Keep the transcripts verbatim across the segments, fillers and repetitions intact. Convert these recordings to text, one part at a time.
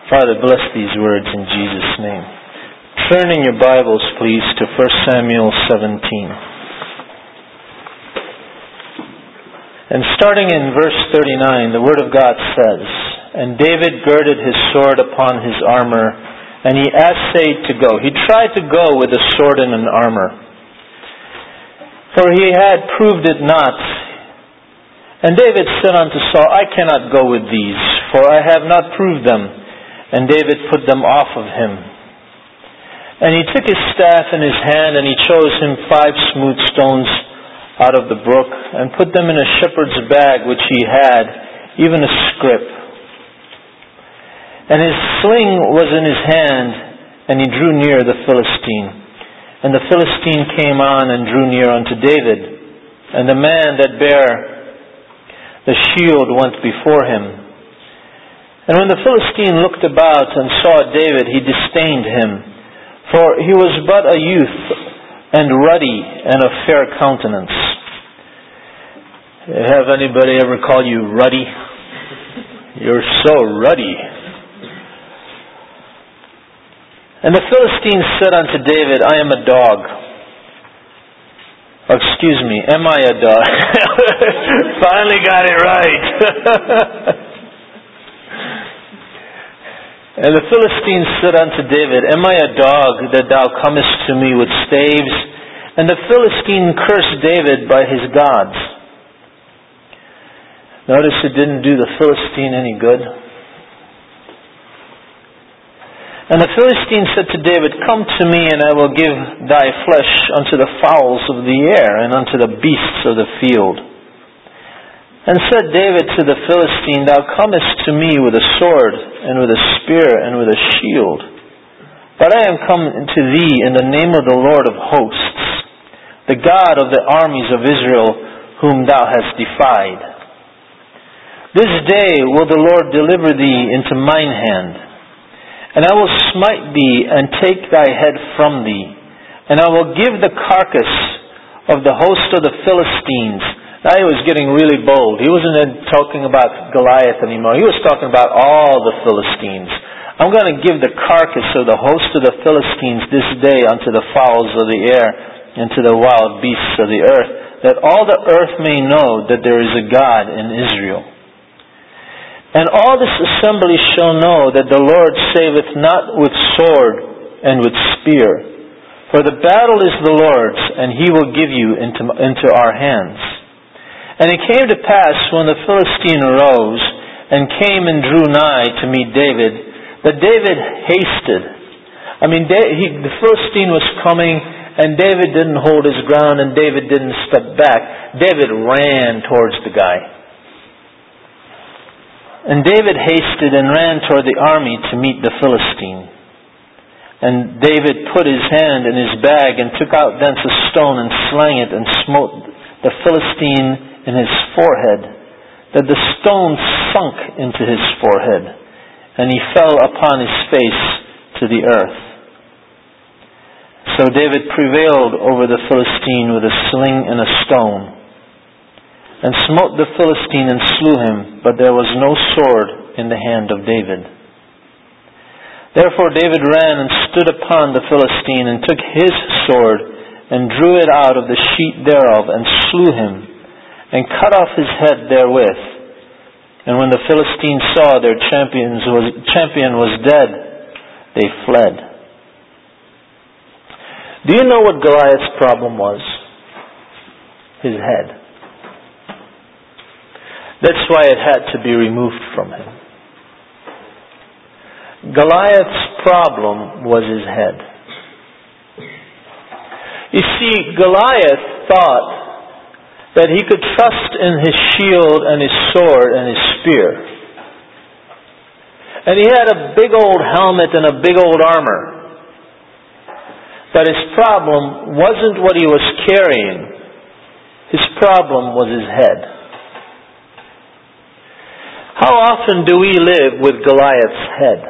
Father, bless these words in Jesus' name. Turn in your Bibles, please, to First Samuel seventeen. And starting in verse thirty-nine, the Word of God says, "And David girded his sword upon his armor, and he essayed to go." He tried to go with a sword and an armor. For he had proved it not. And David said unto Saul, "I cannot go with these, for I have not proved them." And David put them off of him. And he took his staff in his hand, and he chose him five smooth stones out of the brook, and put them in a shepherd's bag which he had, even a scrip. And his sling was in his hand, and he drew near the Philistine. And the Philistine came on and drew near unto David. And the man that bare the shield went before him. And when the Philistine looked about and saw David, he disdained him, for he was but a youth, and ruddy, and of fair countenance. Have anybody ever called you ruddy? You're so ruddy. And the Philistine said unto David, "I am a dog." Oh, excuse me, am I a dog? Finally got it right. And the Philistine said unto David, "Am I a dog that thou comest to me with staves?" And the Philistine cursed David by his gods. Notice it didn't do the Philistine any good. And the Philistine said to David, "Come to me, and I will give thy flesh unto the fowls of the air, and unto the beasts of the field." And said David to the Philistine, "Thou comest to me with a sword, and with a spear, and with a shield. But I am come to thee in the name of the Lord of hosts, the God of the armies of Israel, whom thou hast defied. This day will the Lord deliver thee into mine hand. And I will smite thee, and take thy head from thee. And I will give the carcass of the host of the Philistines." Now he was getting really bold. He wasn't talking about Goliath anymore. He was talking about all the Philistines. "I'm going to give the carcass of the host of the Philistines this day unto the fowls of the air, and to the wild beasts of the earth, that all the earth may know that there is a God in Israel. And all this assembly shall know that the Lord saveth not with sword and with spear. For the battle is the Lord's, and He will give you into, into our hands." And it came to pass, when the Philistine arose, and came and drew nigh to meet David, that David hasted. I mean, he, the Philistine was coming, and David didn't hold his ground, and David didn't step back. David ran towards the guy. And David hasted and ran toward the army to meet the Philistine. And David put his hand in his bag, and took out thence a stone, and slang it, and smote the Philistine in his forehead, that the stone sunk into his forehead, and he fell upon his face to the earth. So David prevailed over the Philistine with a sling and a stone, and smote the Philistine and slew him, but there was no sword in the hand of David. Therefore David ran and stood upon the Philistine, and took his sword, and drew it out of the sheath thereof, and slew him, and cut off his head therewith. And when the Philistines saw their champions was, champion was dead, they fled. Do you know what Goliath's problem was? His head. That's why it had to be removed from him. Goliath's problem was his head. You see, Goliath thought that he could trust in his shield and his sword and his spear. And he had a big old helmet and a big old armor. But his problem wasn't what he was carrying. His problem was his head. How often do we live with Goliath's head?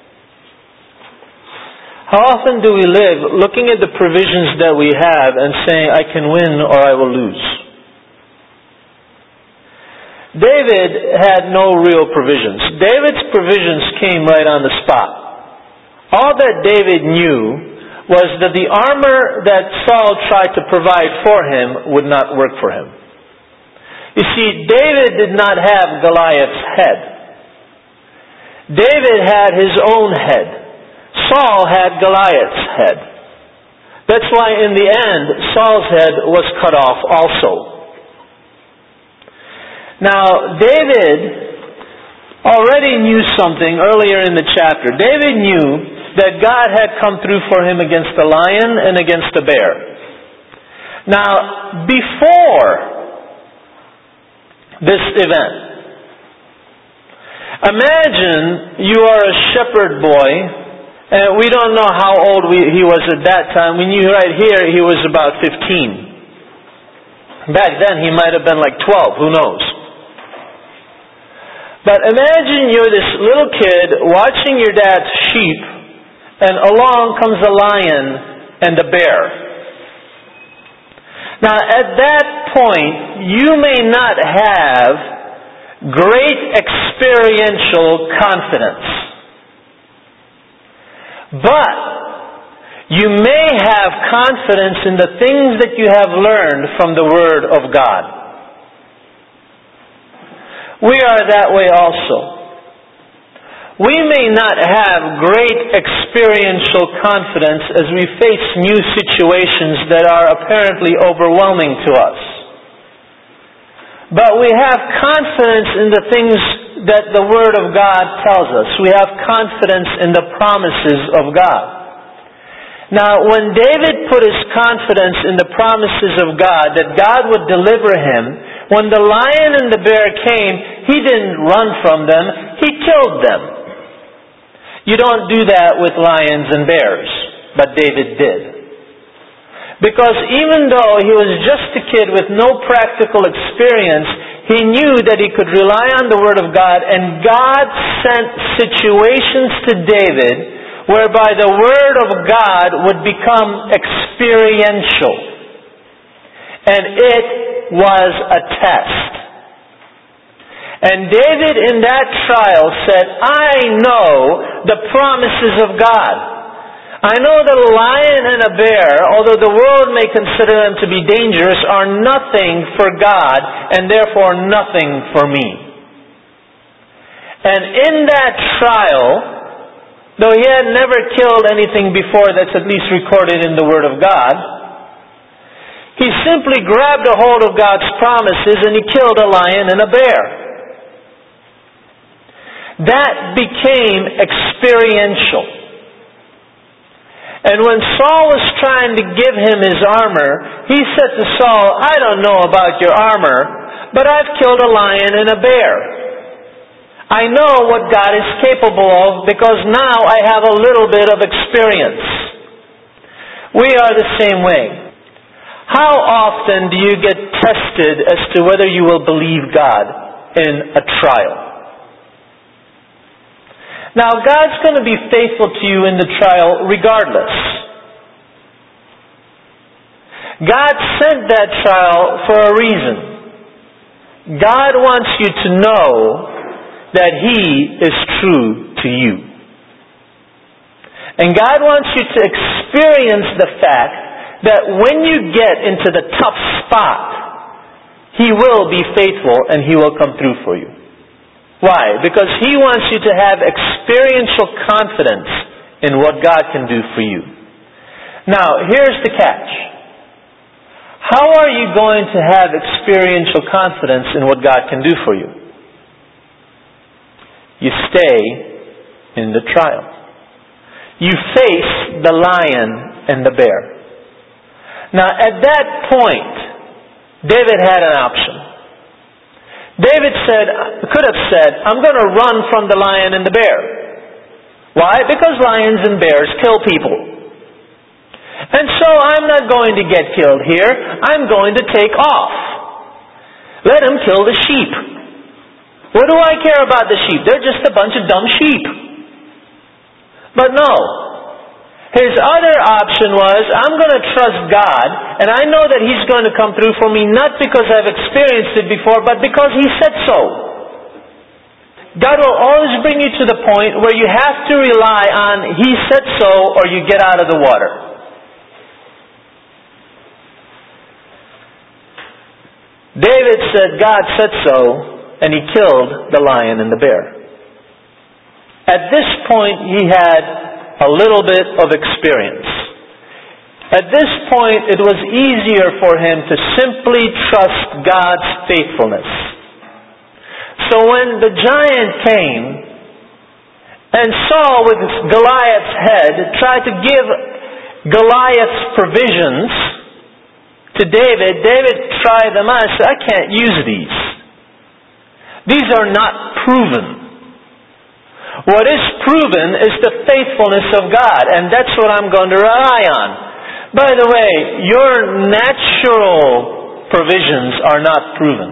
How often do we live looking at the provisions that we have and saying, "I can win or I will lose"? David had no real provisions. David's provisions came right on the spot. All that David knew was that the armor that Saul tried to provide for him would not work for him. You see, David did not have Goliath's head. David had his own head. Saul had Goliath's head. That's why in the end, Saul's head was cut off also. Now, David already knew something earlier in the chapter. David knew that God had come through for him against the lion and against the bear. Now, before this event, imagine you are a shepherd boy, and we don't know how old we, he was at that time. We knew right here he was about fifteen. Back then he might have been like twelve, who knows. But imagine you're this little kid watching your dad's sheep, and along comes a lion and a bear. Now at that point, you may not have great experiential confidence. But you may have confidence in the things that you have learned from the Word of God. We are that way also. We may not have great experiential confidence as we face new situations that are apparently overwhelming to us. But we have confidence in the things that the Word of God tells us. We have confidence in the promises of God. Now, when David put his confidence in the promises of God, that God would deliver him, when the lion and the bear came, he didn't run from them, he killed them. You don't do that with lions and bears, but David did. Because even though he was just a kid with no practical experience, he knew that he could rely on the Word of God, and God sent situations to David whereby the Word of God would become experiential. And it was a test. And David in that trial said, I know the promises of God. I know that a lion and a bear, although the world may consider them to be dangerous, are nothing for God and therefore nothing for me. And in that trial, though he had never killed anything before that's at least recorded in the Word of God, he simply grabbed a hold of God's promises and he killed a lion and a bear. That became experiential. And when Saul was trying to give him his armor, he said to Saul, I don't know about your armor, but I've killed a lion and a bear. I know what God is capable of because now I have a little bit of experience. We are the same way. How often do you get tested as to whether you will believe God in a trial? Now, God's going to be faithful to you in the trial regardless. God sent that trial for a reason. God wants you to know that He is true to you. And God wants you to experience the fact that when you get into the tough spot, He will be faithful and He will come through for you. Why? Because He wants you to have experiential confidence in what God can do for you. Now, here's the catch. How are you going to have experiential confidence in what God can do for you? You stay in the trial. You face the lion and the bear. Now, at that point, David had an option. David said, could have said, I'm going to run from the lion and the bear. Why? Because lions and bears kill people. And so I'm not going to get killed here. I'm going to take off. Let him kill the sheep. What do I care about the sheep? They're just a bunch of dumb sheep. But no. His other option was, I'm going to trust God, and I know that He's going to come through for me, not because I've experienced it before, but because He said so. God will always bring you to the point where you have to rely on He said so, or you get out of the water. David said God said so, and he killed the lion and the bear. At this point, he had a little bit of experience. At this point, it was easier for him to simply trust God's faithfulness. So when the giant came and Saul with Goliath's head tried to give Goliath's provisions to David, David tried them out and said, I can't use these. These are not proven. What is proven is the faithfulness of God, and that's what I'm going to rely on. By the way, your natural provisions are not proven.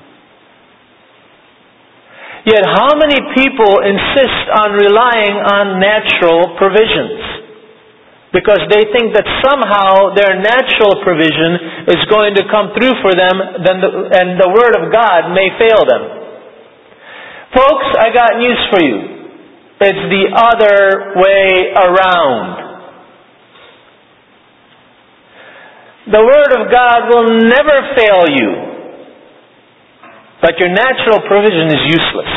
Yet how many people insist on relying on natural provisions? Because they think that somehow their natural provision is going to come through for them, then the, and the Word of God may fail them. Folks, I got news for you. It's the other way around. The Word of God will never fail you. But your natural provision is useless.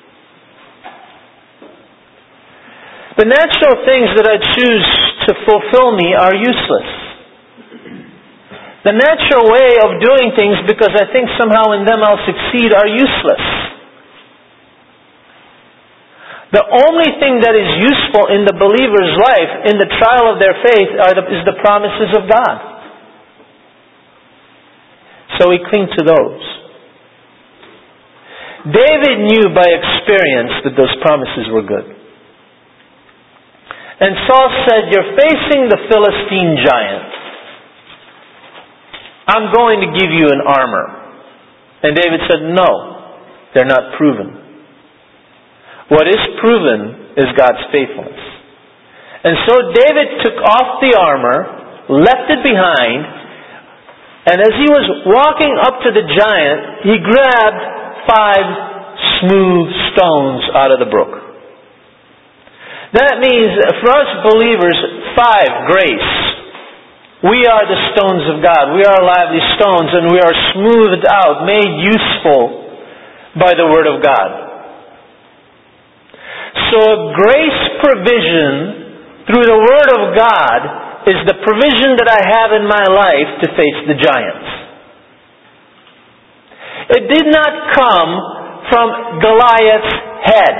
The natural things that I choose to fulfill me are useless. The natural way of doing things because I think somehow in them I'll succeed are useless. The only thing that is useful in the believer's life, in the trial of their faith, are the, is the promises of God. So we cling to those. David knew by experience that those promises were good. And Saul said, you're facing the Philistine giant. I'm going to give you an armor. And David said, no, they're not proven. What is proven is God's faithfulness. And so David took off the armor, left it behind, and as he was walking up to the giant, he grabbed five smooth stones out of the brook. That means, for us believers, five, grace. We are the stones of God. We are lively stones, and we are smoothed out, made useful by the Word of God. So a grace provision through the Word of God is the provision that I have in my life to face the giants. It did not come from Goliath's head.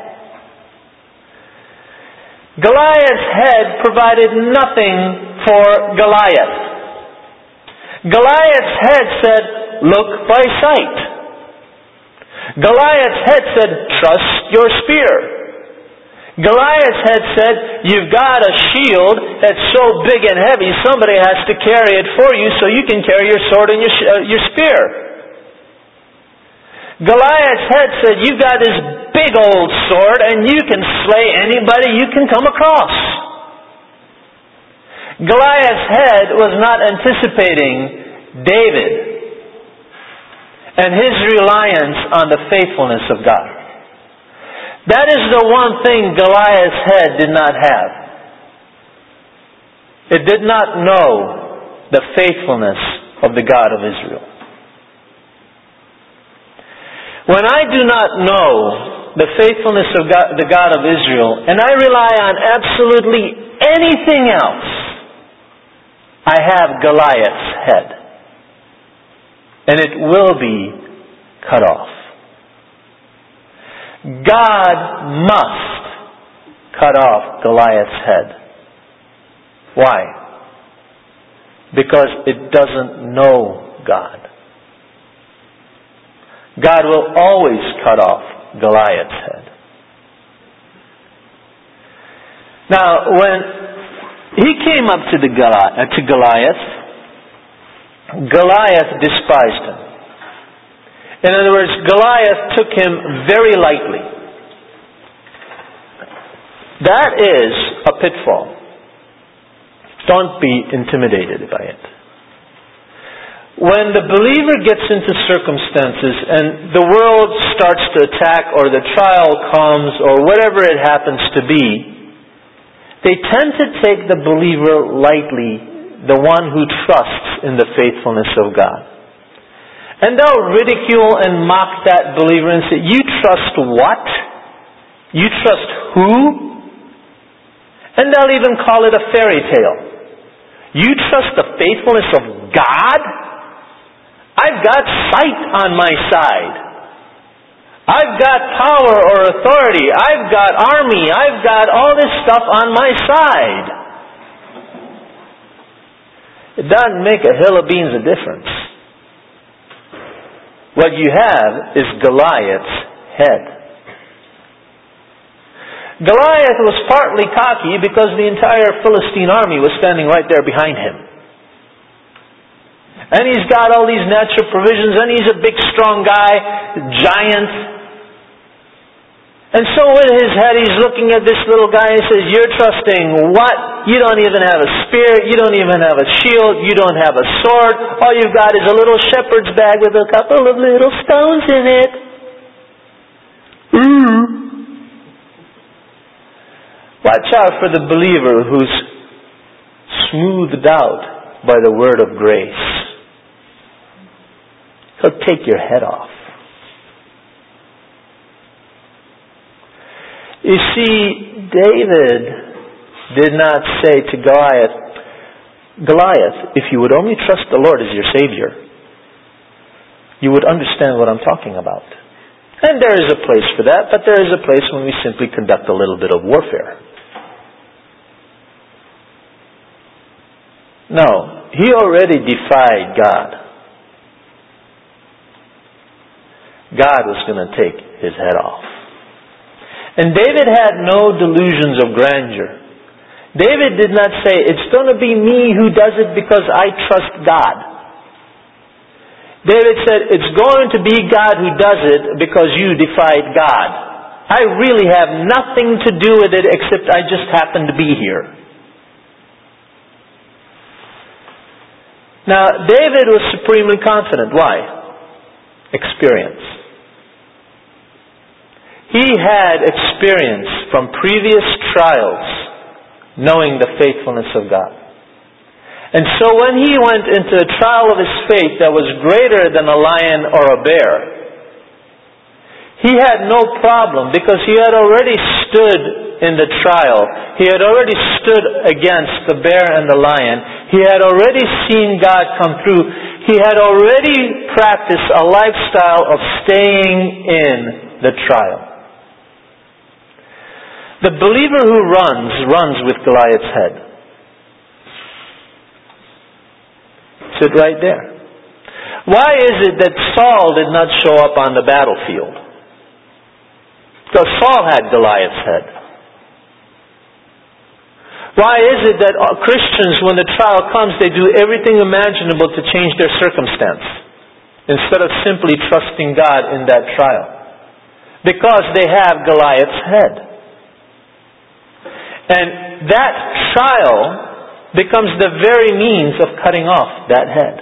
Goliath's head provided nothing for Goliath. Goliath's head said, look by sight. Goliath's head said, trust your spear. Goliath's head said, you've got a shield that's so big and heavy, somebody has to carry it for you so you can carry your sword and your, sh- uh, your spear. Goliath's head said, you've got this big old sword and you can slay anybody you can come across. Goliath's head was not anticipating David and his reliance on the faithfulness of God. That is the one thing Goliath's head did not have. It did not know the faithfulness of the God of Israel. When I do not know the faithfulness of God, the God of Israel, and I rely on absolutely anything else, I have Goliath's head. And it will be cut off. God must cut off Goliath's head. Why? Because it doesn't know God. God will always cut off Goliath's head. Now, when he came up to, the Goliath, uh, to Goliath, Goliath despised him. In other words, Goliath took him very lightly. That is a pitfall. Don't be intimidated by it. When the believer gets into circumstances and the world starts to attack or the trial comes or whatever it happens to be, they tend to take the believer lightly, the one who trusts in the faithfulness of God. And they'll ridicule and mock that believer and say, "You trust what? You trust who?" And they'll even call it a fairy tale. "You trust the faithfulness of God? I've got sight on my side. I've got power or authority. I've got army. I've got all this stuff on my side." It doesn't make a hill of beans of difference. What you have is Goliath's head. Goliath was partly cocky because the entire Philistine army was standing right there behind him. And he's got all these natural provisions, and he's a big, strong guy, giant. And so in his head, he's looking at this little guy and says, "You're trusting what? You don't even have a spear. You don't even have a shield. You don't have a sword. All you've got is a little shepherd's bag with a couple of little stones in it." Ooh. Watch out for the believer who's smoothed out by the word of grace. He'll take your head off. You see, David did not say to Goliath, "Goliath, if you would only trust the Lord as your Savior, you would understand what I'm talking about." And there is a place for that, but there is a place when we simply conduct a little bit of warfare. No, he already defied God. God was going to take his head off. And David had no delusions of grandeur. David did not say, "It's going to be me who does it because I trust God." David said, "It's going to be God who does it because you defied God. I really have nothing to do with it except I just happen to be here." Now, David was supremely confident. Why? Experience. He had experience from previous trials knowing the faithfulness of God. And so when he went into a trial of his faith that was greater than a lion or a bear, he had no problem because he had already stood in the trial. He had already stood against the bear and the lion. He had already seen God come through. He had already practiced a lifestyle of staying in the trial. The believer who runs, runs with Goliath's head. Sit right there. Why is it that Saul did not show up on the battlefield? Because Saul had Goliath's head. Why is it that Christians, when the trial comes, they do everything imaginable to change their circumstance instead of simply trusting God in that trial? Because they have Goliath's head. And that trial becomes the very means of cutting off that head.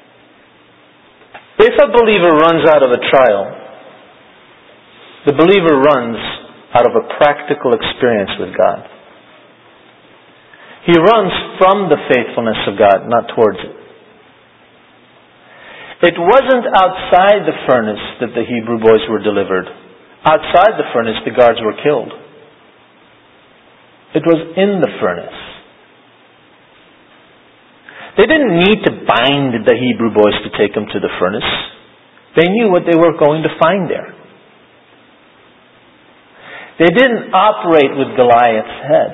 If a believer runs out of a trial, the believer runs out of a practical experience with God. He runs from the faithfulness of God, not towards it. It wasn't outside the furnace that the Hebrew boys were delivered. Outside the furnace, the guards were killed. It was in the furnace. They didn't need to bind the Hebrew boys to take them to the furnace. They knew what they were going to find there. They didn't operate with Goliath's head.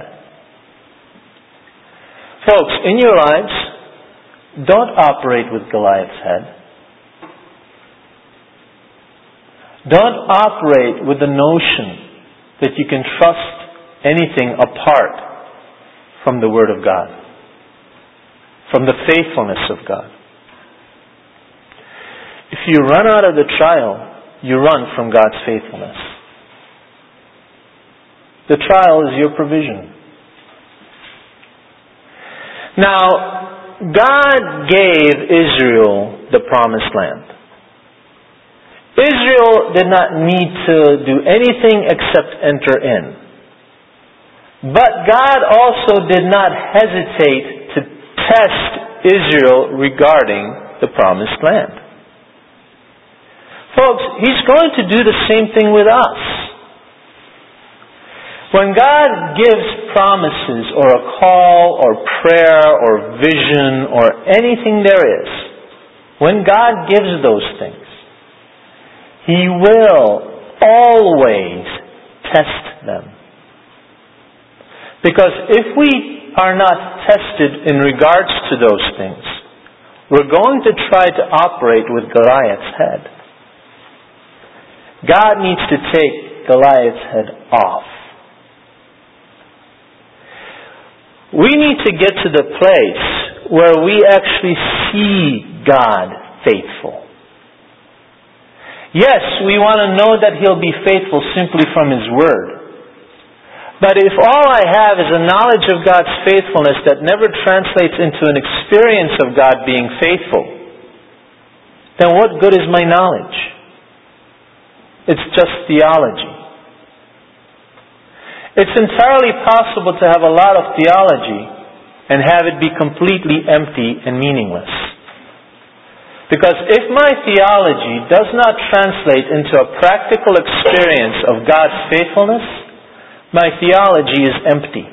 Folks, in your lives, don't operate with Goliath's head. Don't operate with the notion that you can trust anything apart from the Word of God, from the faithfulness of God. If you run out of the trial, you run from God's faithfulness. The trial is your provision. Now, God gave Israel the promised land. Israel did not need to do anything except enter in. But God also did not hesitate to test Israel regarding the promised land. Folks, He's going to do the same thing with us. When God gives promises or a call or prayer or vision or anything there is, when God gives those things, He will always test them. Because if we are not tested in regards to those things, we're going to try to operate with Goliath's head. God needs to take Goliath's head off. We need to get to the place where we actually see God faithful. Yes, we want to know that He'll be faithful simply from His Word. But if all I have is a knowledge of God's faithfulness that never translates into an experience of God being faithful, then what good is my knowledge? It's just theology. It's entirely possible to have a lot of theology and have it be completely empty and meaningless. Because if my theology does not translate into a practical experience of God's faithfulness, my theology is empty.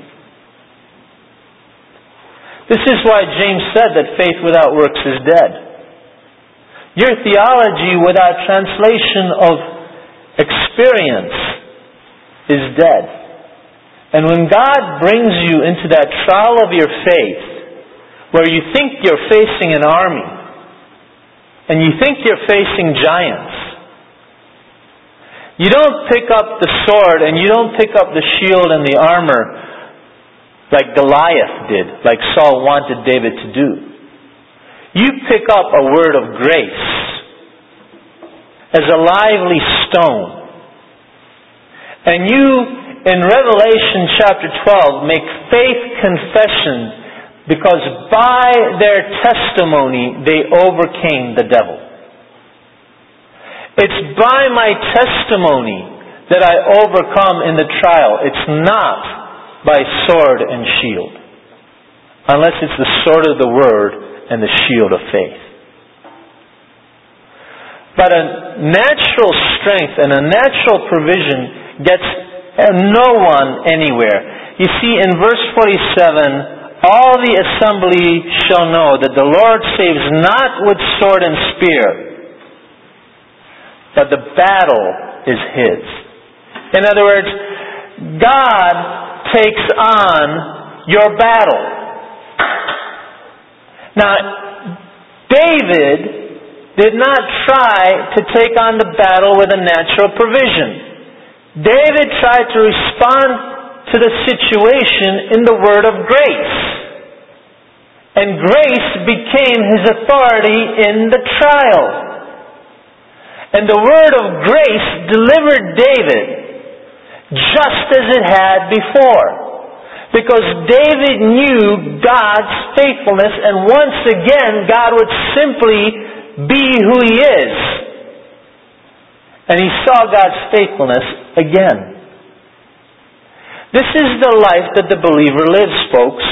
This is why James said that faith without works is dead. Your theology without translation of experience is dead. And when God brings you into that trial of your faith, where you think you're facing an army, and you think you're facing giants, you don't pick up the sword and you don't pick up the shield and the armor like Goliath did, like Saul wanted David to do. You pick up a word of grace as a lively stone. And you, in Revelation chapter twelve, make faith confession because by their testimony they overcame the devil. It's by my testimony that I overcome in the trial. It's not by sword and shield. Unless it's the sword of the Word and the shield of faith. But a natural strength and a natural provision gets no one anywhere. You see, in verse forty-seven, all the assembly shall know that the Lord saves not with sword and spear, but the battle is His. In other words, God takes on your battle. Now, David did not try to take on the battle with a natural provision. David tried to respond to the situation in the word of grace. And grace became his authority in the trial. And the word of grace delivered David just as it had before. Because David knew God's faithfulness, and once again God would simply be who He is. And he saw God's faithfulness again. This is the life that the believer lives, folks.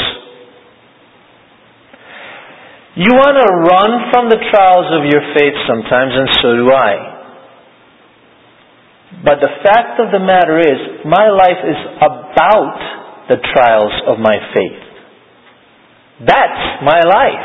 You want to run from the trials of your faith sometimes, and so do I. But the fact of the matter is, my life is about the trials of my faith. That's my life.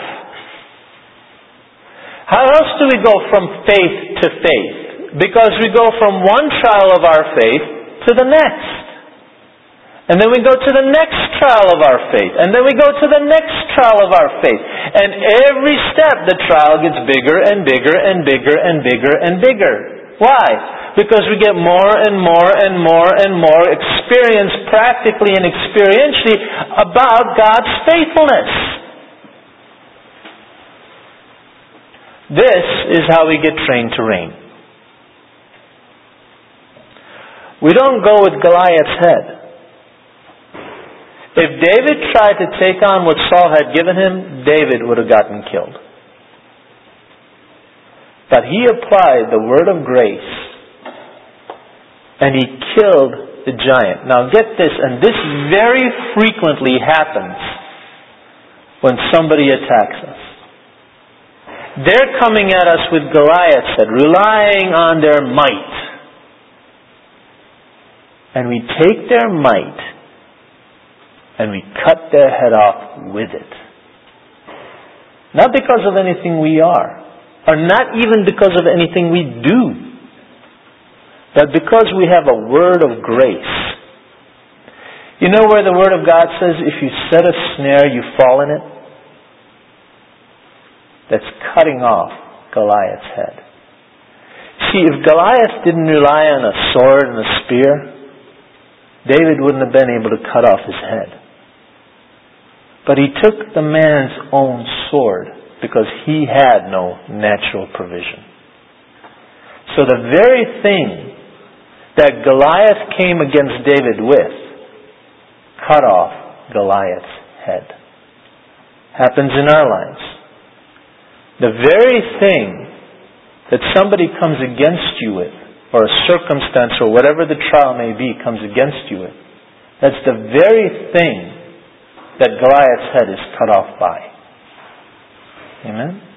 How else do we go from faith to faith? Because we go from one trial of our faith to the next. And then we go to the next trial of our faith. And then we go to the next trial of our faith. And every step the trial gets bigger and bigger and bigger and bigger and bigger. Why? Because we get more and more and more and more experience practically and experientially about God's faithfulness. This is how we get trained to reign. We don't go with Goliath's head. If David tried to take on what Saul had given him, David would have gotten killed. But he applied the word of grace, and he killed the giant. Now get this, and this very frequently happens when somebody attacks us. They're coming at us with Goliath's head, relying on their might. And we take their might and we cut their head off with it. Not because of anything we are, or not even because of anything we do, but because we have a word of grace. You know where the Word of God says, if you set a snare, you fall in it? That's cutting off Goliath's head. See, if Goliath didn't rely on a sword and a spear, David wouldn't have been able to cut off his head. But he took the man's own sword because he had no natural provision. So the very thing that Goliath came against David with cut off Goliath's head. Happens in our lives. The very thing that somebody comes against you with, or a circumstance or whatever the trial may be comes against you with, that's the very thing that Goliath's head is cut off by. Amen?